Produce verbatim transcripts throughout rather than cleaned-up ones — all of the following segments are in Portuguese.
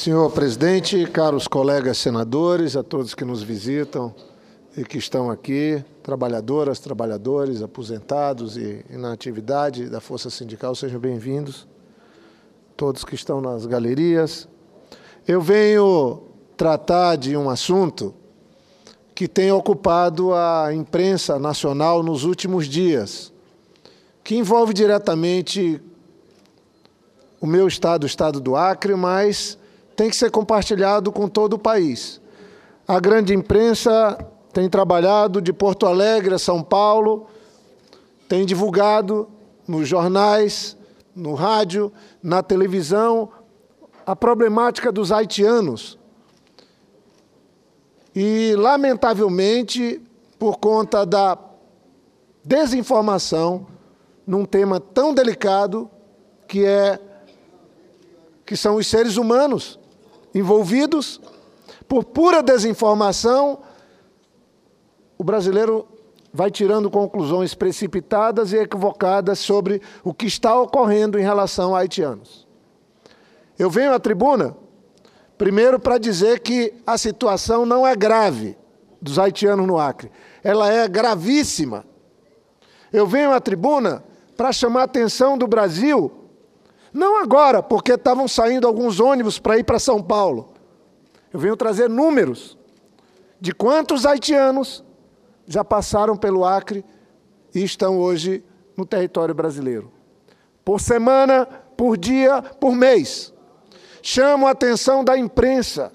Senhor presidente, caros colegas senadores, a todos que nos visitam e que estão aqui, trabalhadoras, trabalhadores, aposentados e, e na atividade da Força Sindical, sejam bem-vindos. Todos que estão nas galerias. Eu venho tratar de um assunto que tem ocupado a imprensa nacional nos últimos dias, que envolve diretamente o meu estado, o estado do Acre, mas tem que ser compartilhado com todo o país. A grande imprensa tem trabalhado de Porto Alegre a São Paulo, tem divulgado nos jornais, no rádio, na televisão, a problemática dos haitianos. E, lamentavelmente, por conta da desinformação, num tema tão delicado, que é que são os seres humanos envolvidos, por pura desinformação, o brasileiro vai tirando conclusões precipitadas e equivocadas sobre o que está ocorrendo em relação a haitianos. Eu venho à tribuna, primeiro, para dizer que a situação não é grave dos haitianos no Acre, ela é gravíssima. Eu venho à tribuna para chamar a atenção do Brasil, não agora, porque estavam saindo alguns ônibus para ir para São Paulo. Eu venho trazer números de quantos haitianos já passaram pelo Acre e estão hoje no território brasileiro. Por semana, por dia, por mês. Chamo a atenção da imprensa.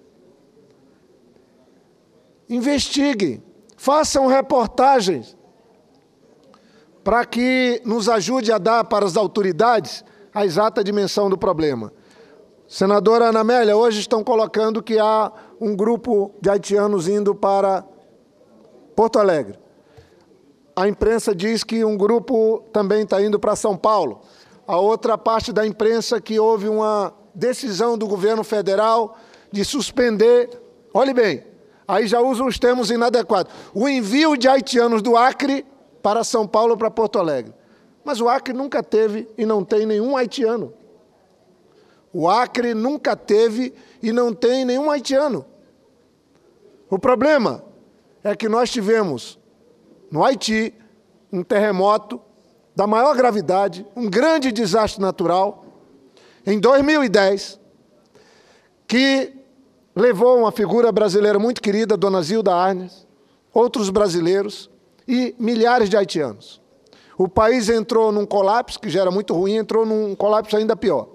Investiguem, façam reportagens para que nos ajude a dar para as autoridades a exata dimensão do problema. Senadora Ana Amélia, hoje estão colocando que há um grupo de haitianos indo para Porto Alegre. A imprensa diz que um grupo também está indo para São Paulo. A outra parte da imprensa que houve uma decisão do governo federal de suspender, olhe bem, aí já usam os termos inadequados, o envio de haitianos do Acre para São Paulo ou para Porto Alegre. Mas o Acre nunca teve e não tem nenhum haitiano. O Acre nunca teve e não tem nenhum haitiano. O problema é que nós tivemos, no Haiti, um terremoto da maior gravidade, um grande desastre natural, em dois mil e dez, que levou uma figura brasileira muito querida, Dona Zilda Arnes, outros brasileiros e milhares de haitianos. O país entrou num colapso, que já era muito ruim, entrou num colapso ainda pior.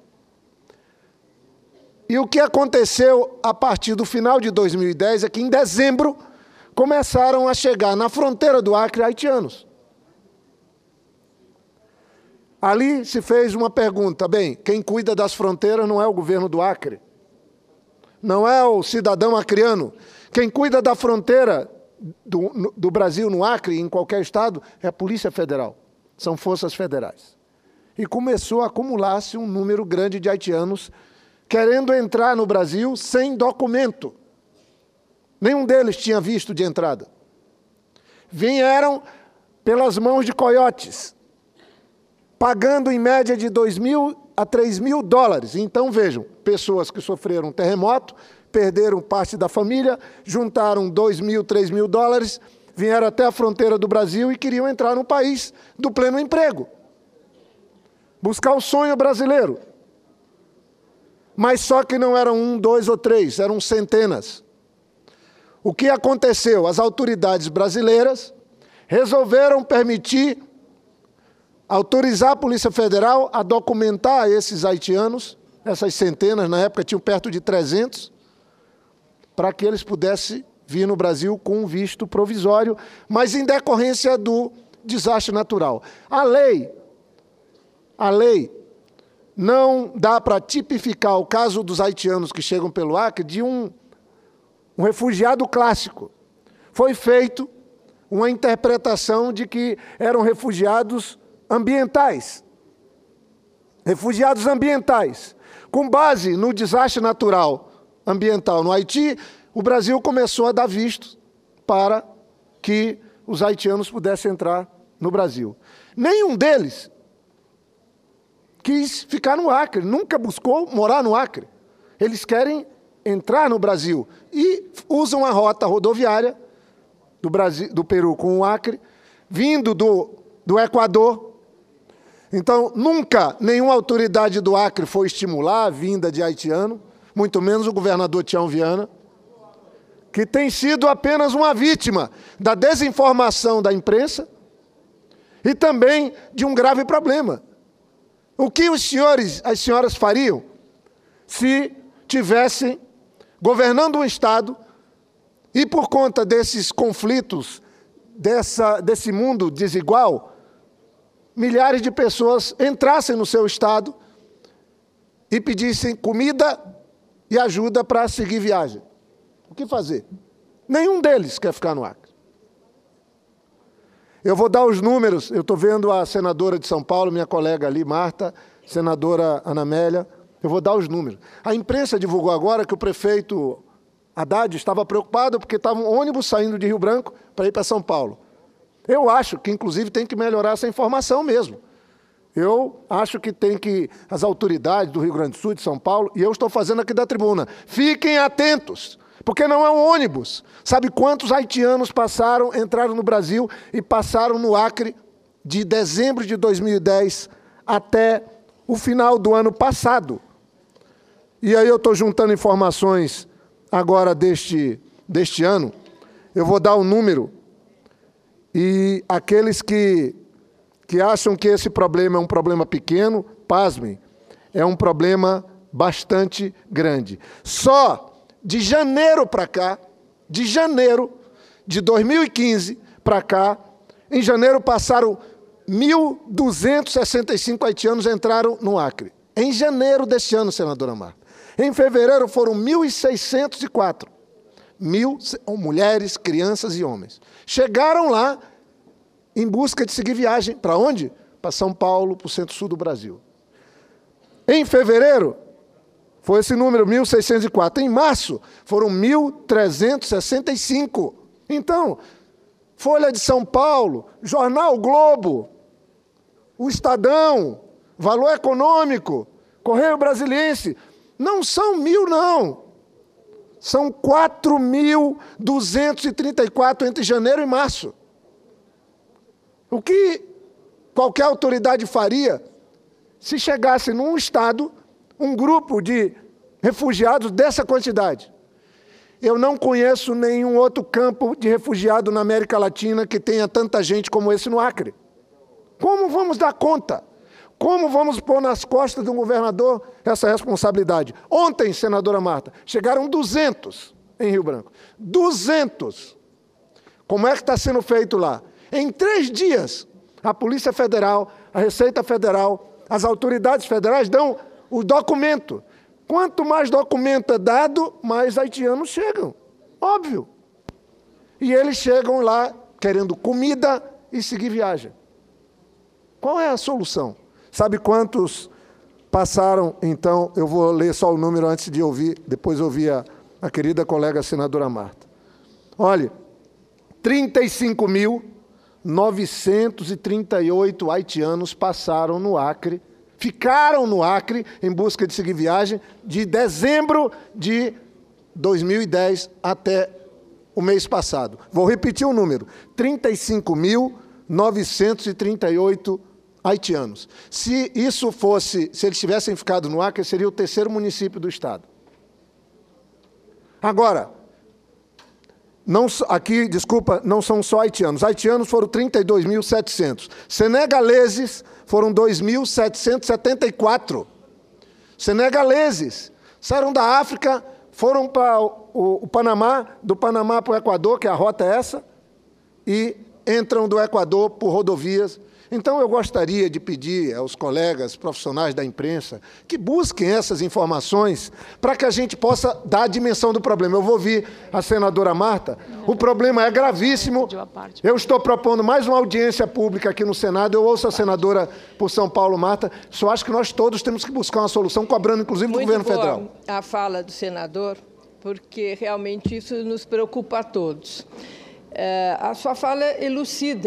E o que aconteceu a partir do final de dois mil e dez é que, em dezembro, começaram a chegar na fronteira do Acre haitianos. Ali se fez uma pergunta, bem, quem cuida das fronteiras não é o governo do Acre, não é o cidadão acreano, quem cuida da fronteira Do, do Brasil no Acre, em qualquer estado, é a Polícia Federal, são forças federais. E começou a acumular-se um número grande de haitianos querendo entrar no Brasil sem documento. Nenhum deles tinha visto de entrada. Vieram pelas mãos de coiotes, pagando em média de dois mil a três mil dólares. Então, vejam, pessoas que sofreram um terremoto, perderam parte da família, juntaram dois mil, três mil dólares, vieram até a fronteira do Brasil e queriam entrar no país do pleno emprego. Buscar o sonho brasileiro. Mas só que não eram um, dois ou três, eram centenas. O que aconteceu? As autoridades brasileiras resolveram permitir, autorizar a Polícia Federal a documentar esses haitianos, essas centenas, na época tinham perto de trezentos, para que eles pudessem vir no Brasil com um visto provisório, mas em decorrência do desastre natural. A lei, a lei não dá para tipificar o caso dos haitianos que chegam pelo Acre de um, um refugiado clássico. Foi feito uma interpretação de que eram refugiados ambientais. Refugiados ambientais. Com base no desastre natural ambiental no Haiti, o Brasil começou a dar vistos para que os haitianos pudessem entrar no Brasil. Nenhum deles quis ficar no Acre, nunca buscou morar no Acre. Eles querem entrar no Brasil e usam a rota rodoviária do, Brasil, do Peru com o Acre, vindo do, do Equador. Então, nunca nenhuma autoridade do Acre foi estimular a vinda de haitiano, muito menos o governador Tião Viana, que tem sido apenas uma vítima da desinformação da imprensa e também de um grave problema. O que os senhores, as senhoras fariam se tivessem governando um Estado e, por conta desses conflitos, dessa, desse mundo desigual, milhares de pessoas entrassem no seu Estado e pedissem comida e ajuda para seguir viagem? O que fazer? Nenhum deles quer ficar no Acre. Eu vou dar os números, eu estou vendo a senadora de São Paulo, minha colega ali, Marta, senadora Ana Amélia, eu vou dar os números. A imprensa divulgou agora que o prefeito Haddad estava preocupado porque estava um ônibus saindo de Rio Branco para ir para São Paulo. Eu acho que, inclusive, tem que melhorar essa informação mesmo. Eu acho que tem que, as autoridades do Rio Grande do Sul, de São Paulo, e eu estou fazendo aqui da tribuna, fiquem atentos, porque não é um ônibus. Sabe quantos haitianos passaram, entraram no Brasil e passaram no Acre de dezembro de dois mil e dez até o final do ano passado? E aí eu estou juntando informações agora deste, deste ano. Eu vou dar um número. E aqueles que, que acham que esse problema é um problema pequeno, pasmem, é um problema bastante grande. Só de janeiro para cá, de janeiro de dois mil e quinze para cá, em janeiro passaram mil duzentos e sessenta e cinco haitianos entraram no Acre. Em janeiro deste ano, senadora Marta. Em fevereiro foram mil seiscentos e quatro. Mil mulheres, crianças e homens. Chegaram lá em busca de seguir viagem. Para onde? Para São Paulo, para o centro-sul do Brasil. Em fevereiro, foi esse número, mil seiscentos e quatro. Em março, foram mil trezentos e sessenta e cinco. Então, Folha de São Paulo, Jornal Globo, o Estadão, Valor Econômico, Correio Brasiliense, não são mil, não. São quatro mil duzentos e trinta e quatro entre janeiro e março. O que qualquer autoridade faria se chegasse num estado um grupo de refugiados dessa quantidade? Eu não conheço nenhum outro campo de refugiado na América Latina que tenha tanta gente como esse no Acre. Como vamos dar conta? Como vamos pôr nas costas de um governador essa responsabilidade? Ontem, senadora Marta, chegaram duzentos em Rio Branco. duzentos! Como é que está sendo feito lá? Em três dias, a Polícia Federal, a Receita Federal, as autoridades federais dão o documento. Quanto mais documento é dado, mais haitianos chegam. Óbvio. E eles chegam lá querendo comida e seguir viagem. Qual é a solução? Sabe quantos passaram, então, eu vou ler só o número antes de ouvir, depois ouvir a, a querida colega senadora Marta. Olha, trinta e cinco mil novecentos e trinta e oito haitianos passaram no Acre, ficaram no Acre em busca de seguir viagem de dezembro de dois mil e dez até o mês passado. Vou repetir o número, trinta e cinco mil novecentos e trinta e oito haitianos. Se isso fosse, se eles tivessem ficado no Acre, seria o terceiro município do estado. Agora, não, aqui, desculpa, não são só haitianos. Haitianos foram trinta e dois mil e setecentos. Senegaleses foram dois mil setecentos e setenta e quatro. Senegaleses saíram da África, foram para o, o, o Panamá, do Panamá para o Equador, que a rota é essa, e entram do Equador por rodovias. Então, eu gostaria de pedir aos colegas profissionais da imprensa que busquem essas informações para que a gente possa dar a dimensão do problema. Eu vou ouvir a senadora Marta. O problema é gravíssimo. Eu estou propondo mais uma audiência pública aqui no Senado. Eu ouço a senadora por São Paulo, Marta. Só acho que nós todos temos que buscar uma solução, cobrando, inclusive, do governo federal. Muito boa a fala do senador, porque realmente isso nos preocupa a todos. É, a sua fala elucida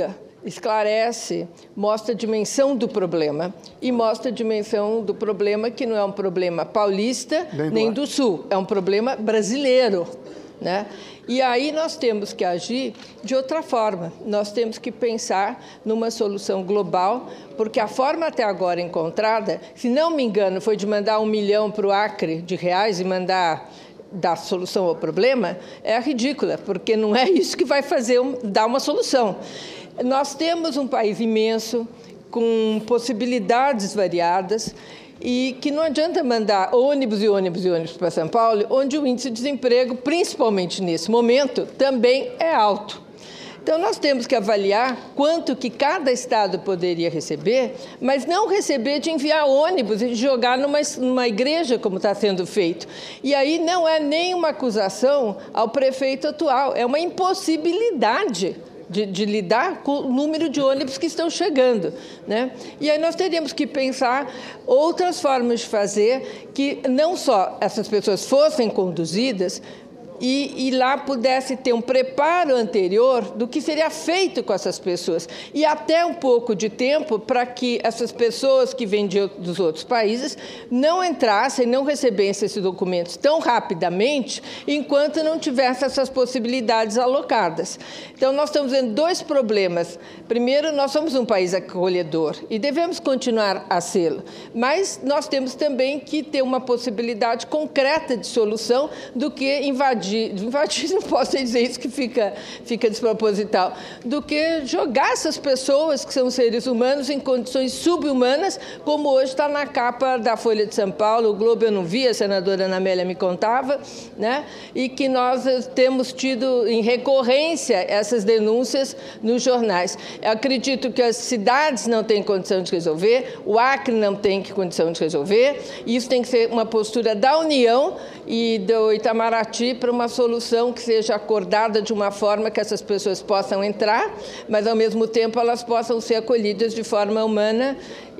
esclarece, mostra a dimensão do problema e mostra a dimensão do problema que não é um problema paulista nem do, nem do Sul, é um problema brasileiro, né? E aí nós temos que agir de outra forma, nós temos que pensar numa solução global, porque a forma até agora encontrada, se não me engano, foi de mandar um milhão para o Acre de reais e mandar dar solução ao problema, é ridícula, porque não é isso que vai fazer um, dar uma solução. Nós temos um país imenso, com possibilidades variadas, e que não adianta mandar ônibus e ônibus e ônibus para São Paulo, onde o índice de desemprego, principalmente nesse momento, também é alto. Então, nós temos que avaliar quanto que cada estado poderia receber, mas não receber de enviar ônibus e de jogar numa, numa igreja, como está sendo feito. E aí não é nenhuma acusação ao prefeito atual, é uma impossibilidade De, de lidar com o número de ônibus que estão chegando, né? E aí nós teríamos que pensar outras formas de fazer que não só essas pessoas fossem conduzidas e, e lá pudesse ter um preparo anterior do que seria feito com essas pessoas e até um pouco de tempo para que essas pessoas que vêm de, dos outros países não entrassem, não recebessem esses documentos tão rapidamente enquanto não tivesse essas possibilidades alocadas. Então, nós estamos vendo dois problemas. Primeiro, nós somos um país acolhedor e devemos continuar a sê-lo, mas nós temos também que ter uma possibilidade concreta de solução do que invadir invadir, não posso dizer isso que fica, fica desproposital, do que jogar essas pessoas que são seres humanos em condições subhumanas, como hoje está na capa da Folha de São Paulo, o Globo eu não vi, a senadora Ana Amélia me contava, né? E que nós temos tido em recorrência essas denúncias nos jornais. Eu acredito que as cidades não têm condição de resolver, o Acre não tem condição de resolver, e isso tem que ser uma postura da União e do Itamaraty para uma solução que seja acordada de uma forma que essas pessoas possam entrar, mas, ao mesmo tempo, elas possam ser acolhidas de forma humana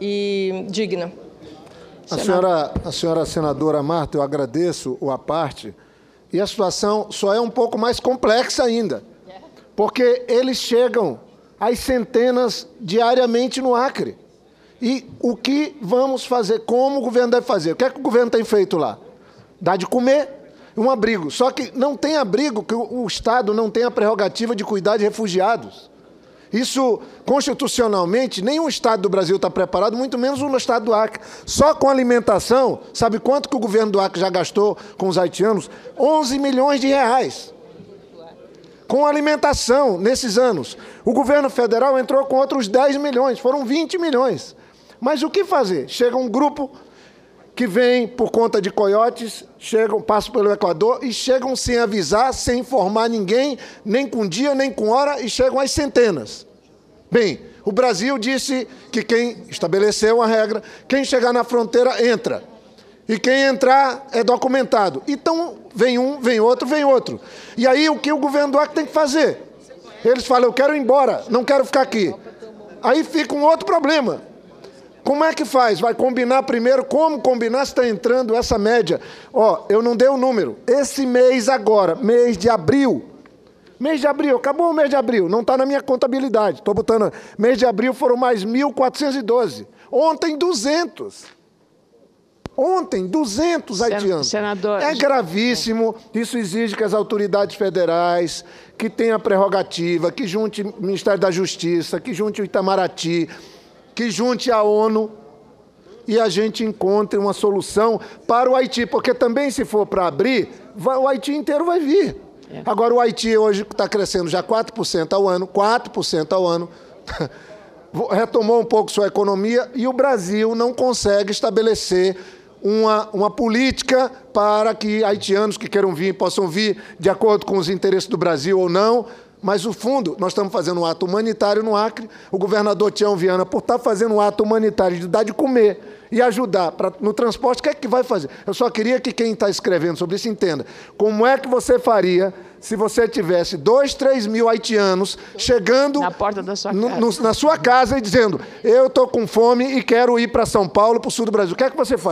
e digna. A senhora, a senhora senadora Marta, eu agradeço o à parte, e a situação só é um pouco mais complexa ainda, porque eles chegam às centenas diariamente no Acre. E o que vamos fazer? Como o governo deve fazer? O que é que o governo tem feito lá? Dá de comer, um abrigo. Só que não tem abrigo, que o Estado não tem a prerrogativa de cuidar de refugiados. Isso, constitucionalmente, nenhum Estado do Brasil está preparado, muito menos o Estado do Acre. Só com alimentação, sabe quanto que o governo do Acre já gastou com os haitianos? onze milhões de reais. Com alimentação, nesses anos. O governo federal entrou com outros dez milhões, foram vinte milhões. Mas o que fazer? Chega um grupo que vem por conta de coiotes, chegam, passam pelo Equador e chegam sem avisar, sem informar ninguém, nem com dia, nem com hora, e chegam às centenas. Bem, o Brasil disse que quem estabeleceu a regra, quem chegar na fronteira entra. E quem entrar é documentado. Então, vem um, vem outro, vem outro. E aí, o que o governo do Acre tem que fazer? Eles falam, eu quero ir embora, não quero ficar aqui. Aí fica um outro problema. Como é que faz? Vai combinar primeiro? Como combinar se está entrando essa média? Ó, eu não dei o número. Esse mês agora, mês de abril, mês de abril, acabou o mês de abril, não está na minha contabilidade. Estou botando, mês de abril foram mais mil quatrocentos e doze. Ontem, duzentos. Ontem, duzentos haitianos. Senador... É gravíssimo. Isso exige que as autoridades federais, que tenham a prerrogativa, que junte o Ministério da Justiça, que junte o Itamaraty, que junte a ONU e a gente encontre uma solução para o Haiti, porque também, se for para abrir, vai, o Haiti inteiro vai vir. É. Agora, o Haiti hoje está crescendo já quatro por cento ao ano, quatro por cento ao ano, retomou um pouco sua economia, e o Brasil não consegue estabelecer uma, uma política para que haitianos que queiram vir possam vir de acordo com os interesses do Brasil ou não. Mas, o fundo, nós estamos fazendo um ato humanitário no Acre, o governador Tião Viana, por estar fazendo um ato humanitário de dar de comer e ajudar pra, no transporte, o que é que vai fazer? Eu só queria que quem está escrevendo sobre isso entenda. Como é que você faria se você tivesse dois, três mil haitianos chegando na porta da sua no, casa. No, na sua casa e dizendo, eu estou com fome e quero ir para São Paulo, para o sul do Brasil. O que é que você faz?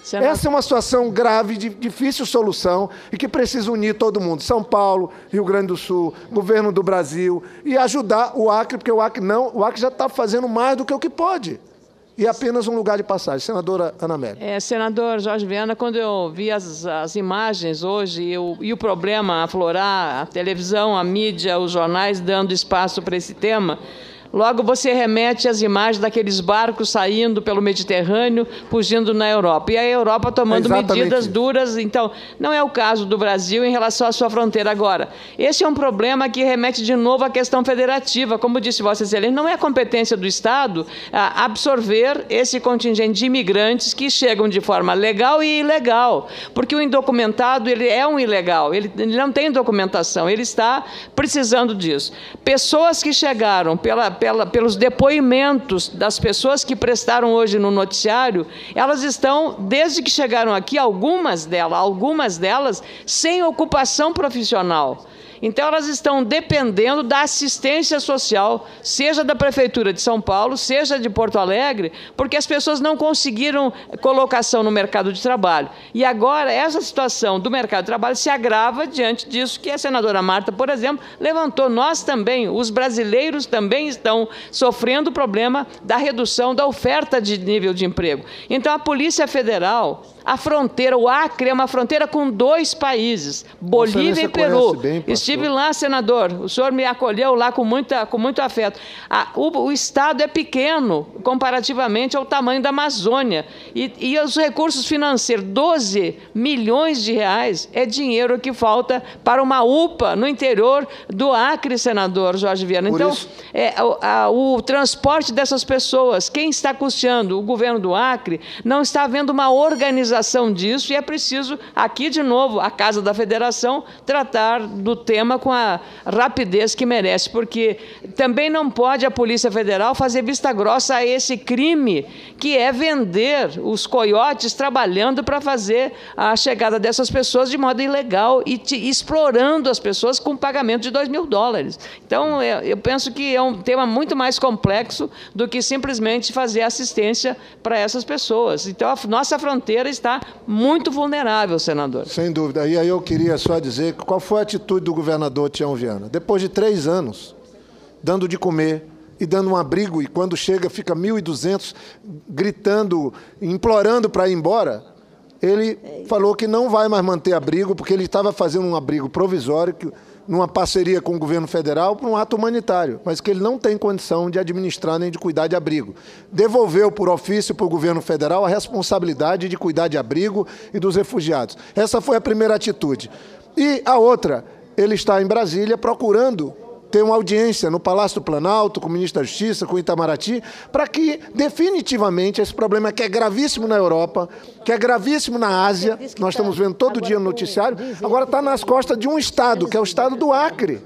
Senador... Essa é uma situação grave, de difícil solução e que precisa unir todo mundo. São Paulo, Rio Grande do Sul, governo do Brasil e ajudar o Acre, porque o Acre, não, o Acre já está fazendo mais do que o que pode. E é apenas um lugar de passagem. Senadora Ana Amélia. É, senador Jorge Viana, quando eu vi as, as imagens hoje e o, e o problema aflorar, a televisão, a mídia, os jornais dando espaço para esse tema, logo você remete às imagens daqueles barcos saindo pelo Mediterrâneo, fugindo na Europa. E a Europa tomando é medidas isso. duras. Então, não é o caso do Brasil em relação à sua fronteira agora. Esse é um problema que remete de novo à questão federativa. Como disse Vossa Excelência, não é competência do Estado a, absorver esse contingente de imigrantes que chegam de forma legal e ilegal. Porque o indocumentado ele é um ilegal, ele, ele não tem documentação, ele está precisando disso. Pessoas que chegaram pela Pela, pelos depoimentos das pessoas que prestaram hoje no noticiário, elas estão, desde que chegaram aqui, algumas delas, algumas delas sem ocupação profissional. Então, elas estão dependendo da assistência social, seja da Prefeitura de São Paulo, seja de Porto Alegre, porque as pessoas não conseguiram colocação no mercado de trabalho. E agora, essa situação do mercado de trabalho se agrava diante disso que a senadora Marta, por exemplo, levantou. Nós também, os brasileiros também estão sofrendo o problema da redução da oferta de nível de emprego. Então, a Polícia Federal... A fronteira, o Acre é uma fronteira com dois países, Bolívia e Peru. Bem, estive lá, senador, o senhor me acolheu lá com, muita, com muito afeto. A, o, o Estado é pequeno, comparativamente ao tamanho da Amazônia. E, e os recursos financeiros, doze milhões de reais, é dinheiro que falta para uma U P A no interior do Acre, senador Jorge Viana. Por então, isso... é, a, a, o transporte dessas pessoas, quem está custeando? O governo do Acre não está havendo uma organização disso e é preciso, aqui de novo, a Casa da Federação, tratar do tema com a rapidez que merece, porque também não pode a Polícia Federal fazer vista grossa a esse crime, que é vender os coiotes trabalhando para fazer a chegada dessas pessoas de modo ilegal e te, explorando as pessoas com pagamento de dois mil dólares. Então, eu, eu penso que é um tema muito mais complexo do que simplesmente fazer assistência para essas pessoas. Então, a nossa fronteira está está muito vulnerável, senador. Sem dúvida. E aí eu queria só dizer qual foi a atitude do governador Tião Viana. Depois de três anos, dando de comer e dando um abrigo, e quando chega fica mil e duzentos gritando, implorando para ir embora, ele falou que não vai mais manter abrigo, porque ele estava fazendo um abrigo provisório, que, numa parceria com o governo federal, para um ato humanitário, mas que ele não tem condição de administrar nem de cuidar de abrigo. Devolveu por ofício para o governo federal a responsabilidade de cuidar de abrigo e dos refugiados. Essa foi a primeira atitude. E a outra, ele está em Brasília procurando ter uma audiência no Palácio do Planalto, com o ministro da Justiça, com o Itamaraty, para que, definitivamente, esse problema que é gravíssimo na Europa, que é gravíssimo na Ásia, nós estamos vendo todo dia no noticiário, agora está nas costas de um Estado, que é o Estado do Acre.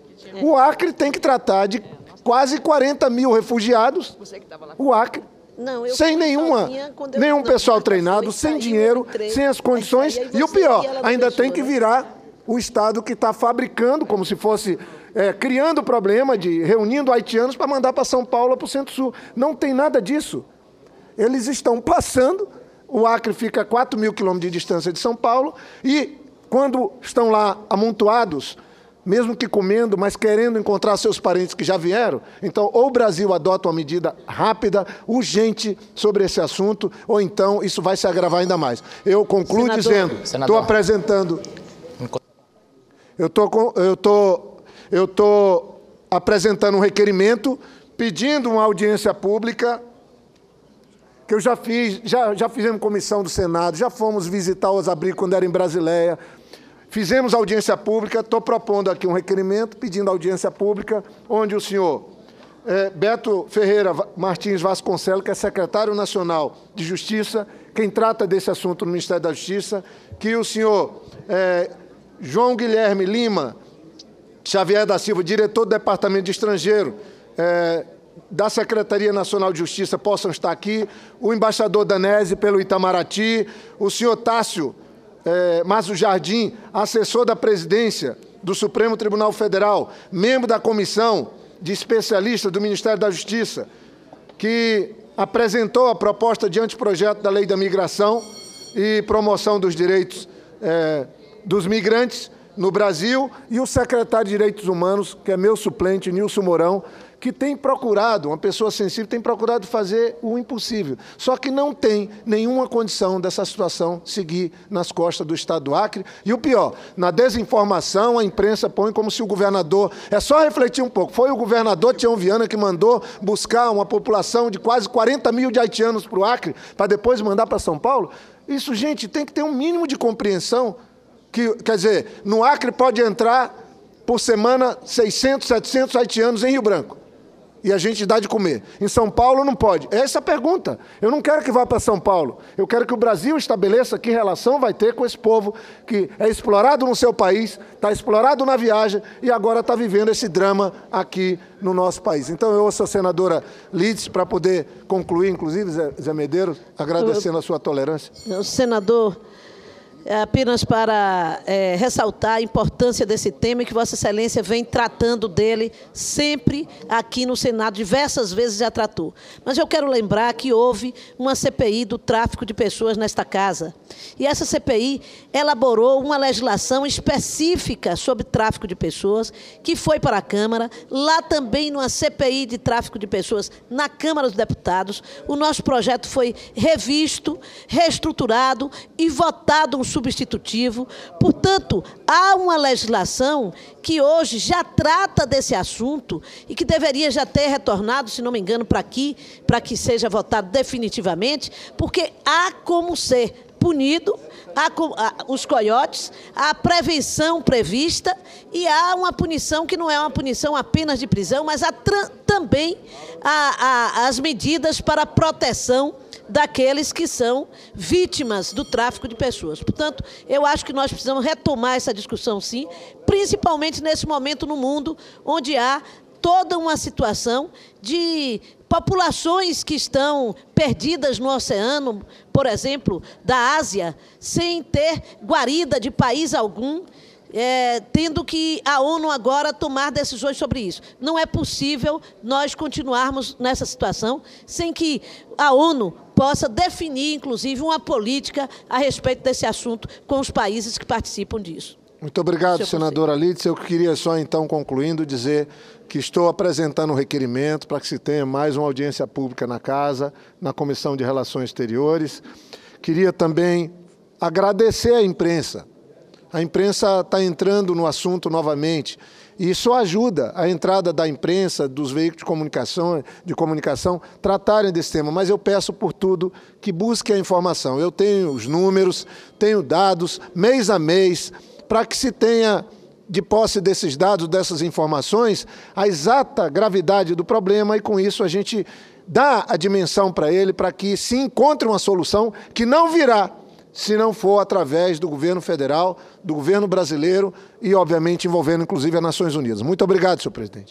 O Acre tem que tratar de quase quarenta mil refugiados, o Acre, Não, sem nenhuma, sozinha, nenhum pessoal treinado, sem dinheiro, sem as condições, e o pior, ainda tem que virar o Estado que está fabricando, como se fosse... É, criando o problema de reunindo haitianos para mandar para São Paulo ou para o Centro-Sul. Não tem nada disso. Eles estão passando, o Acre fica a quatro mil quilômetros de distância de São Paulo, e quando estão lá amontoados, mesmo que comendo, mas querendo encontrar seus parentes que já vieram, então ou o Brasil adota uma medida rápida, urgente sobre esse assunto, ou então isso vai se agravar ainda mais. Eu concluo Senador, dizendo, estou apresentando... Eu estou... Eu estou Eu estou apresentando um requerimento, pedindo uma audiência pública, que eu já fiz, já, já fizemos comissão do Senado, já fomos visitar os abrigos quando era em Brasileia, fizemos audiência pública, estou propondo aqui um requerimento, pedindo audiência pública, onde o senhor é, Beto Ferreira Martins Vasconcelos, que é secretário nacional de Justiça, quem trata desse assunto no Ministério da Justiça, que o senhor é, João Guilherme Lima Xavier da Silva, diretor do Departamento de Estrangeiro, é, da Secretaria Nacional de Justiça, possam estar aqui, o embaixador Danese pelo Itamaraty, o senhor Tássio é, Mazo Jardim, assessor da presidência do Supremo Tribunal Federal, membro da comissão de especialistas do Ministério da Justiça, que apresentou a proposta de anteprojeto da Lei da Migração, e Promoção dos Direitos é, dos Migrantes no Brasil, e o secretário de Direitos Humanos, que é meu suplente, Nilson Mourão, que tem procurado, uma pessoa sensível, tem procurado fazer o impossível. Só que não tem nenhuma condição dessa situação seguir nas costas do Estado do Acre. E o pior, na desinformação, a imprensa põe como se o governador... É só refletir um pouco. Foi o governador Tião Viana que mandou buscar uma população de quase quarenta mil de haitianos para o Acre, para depois mandar para São Paulo? Isso, gente, tem que ter um mínimo de compreensão. Que, quer dizer, no Acre pode entrar, por semana, seiscentos, setecentos haitianos em Rio Branco. E a gente dá de comer. Em São Paulo não pode. É essa a pergunta. Eu não quero que vá para São Paulo. Eu quero que o Brasil estabeleça que relação vai ter com esse povo que é explorado no seu país, está explorado na viagem e agora está vivendo esse drama aqui no nosso país. Então eu ouço a senadora Lides para poder concluir, inclusive, Zé, Zé Medeiros, agradecendo a sua tolerância. O senador... É apenas para é, ressaltar a importância desse tema e que Vossa Excelência vem tratando dele sempre aqui no Senado, diversas vezes já tratou. Mas eu quero lembrar que houve uma C P I do tráfico de pessoas nesta casa. E essa C P I elaborou uma legislação específica sobre tráfico de pessoas, que foi para a Câmara, lá também numa C P I de tráfico de pessoas na Câmara dos Deputados. O nosso projeto foi revisto, reestruturado e votado um substitutivo. Portanto, há uma legislação que hoje já trata desse assunto e que deveria já ter retornado, se não me engano, para aqui, para que seja votado definitivamente, porque há como ser punido, há os coiotes, há a prevenção prevista e há uma punição que não é uma punição apenas de prisão, mas há também há, há as medidas para a proteção daqueles que são vítimas do tráfico de pessoas. Portanto, eu acho que nós precisamos retomar essa discussão, sim, principalmente nesse momento no mundo onde há toda uma situação de populações que estão perdidas no oceano, por exemplo, da Ásia, sem ter guarida de país algum, é, tendo que a ONU agora tomar decisões sobre isso. Não é possível nós continuarmos nessa situação sem que a ONU possa definir, inclusive, uma política a respeito desse assunto com os países que participam disso. Muito obrigado, senadora Lides. Eu queria só, então, concluindo, dizer que estou apresentando um requerimento para que se tenha mais uma audiência pública na Casa, na Comissão de Relações Exteriores. Queria também agradecer à imprensa. A imprensa está entrando no assunto novamente. E isso ajuda a entrada da imprensa, dos veículos de comunicação, de comunicação, tratarem desse tema. Mas eu peço, por tudo, que busquem a informação. Eu tenho os números, tenho dados, mês a mês, para que se tenha, de posse desses dados, dessas informações, a exata gravidade do problema e, com isso, a gente dá a dimensão para ele, para que se encontre uma solução que não virá se não for através do governo federal, do governo brasileiro e, obviamente, envolvendo, inclusive, as Nações Unidas. Muito obrigado, senhor presidente.